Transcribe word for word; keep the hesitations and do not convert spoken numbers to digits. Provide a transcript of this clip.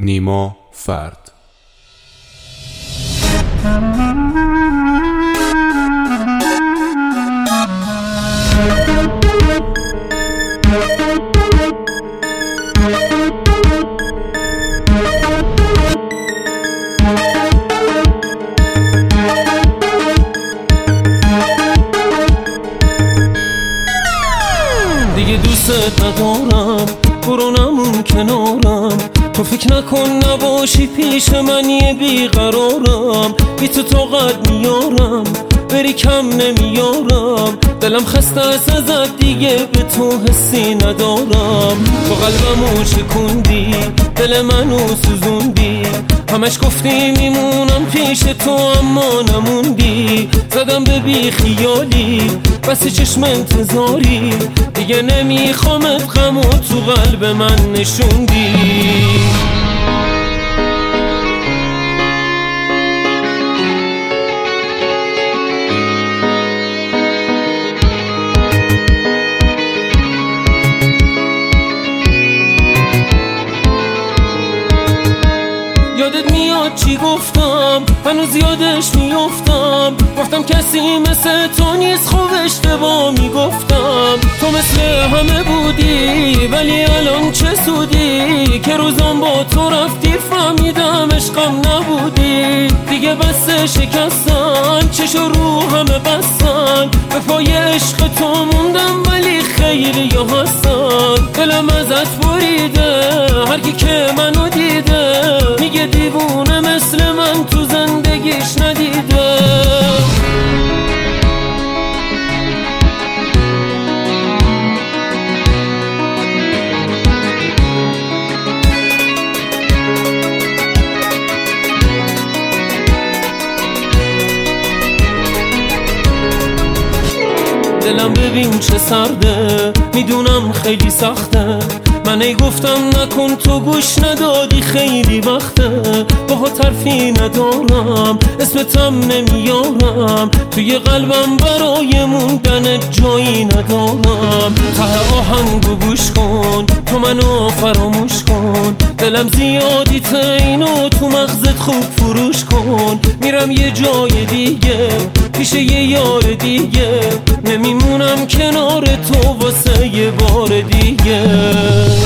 نیما فرد. دیگه دوست ندارم، برو نمون کنارم. تو فکر نکن نباشی پیش من یه بیقرارم. بی تو طاقت میارم، بری کم نمیارم. دلم خسته است ازت، دیگه به تو حسی ندارم. تو قلبمو شکوندی، دل منو سوزوندی. همش گفتی میمونم پیش تو اما نموندی. زدم به بی خیالی، بس چشم انتظاری. دیگه نمیخوامت، غمو تو قلب من نشوندی. یادت میاد چی گفتم؟ هنوز یادش میافتم. گفتم کسی مثل تو نیست، خوب اشتباه میگفتم. تو مثل همه بودی ولی الان چه سودی؟ که روزام با تو رفتی فهمیدم عشقم نبودی. دیگه بس شکستن، چشو رو همه بستن. به پای عشق تو موندم ولی خیلی یا هستن. دلم ازت بریده، هر کی که منو دیده میگه دیوونه مثل من تو زندگیش ندیده. دلم ببین چه سرده، میدونم خیلی سخته. من ای گفتم نکن، تو گوش ندادی. خیلی وقته باهات حرفی ندارم، اسمتم نمیارم. توی قلبم برای موندن جایی ندارم. ته آهنگو گوش کن، تو منو فراموش کن. دلم زیادی اینو تو مغزت خوب فروش کن. میرم یه جای دیگه، پیش یه یار دیگه. نمیمونم کنار تو واسه یه بار دیگه.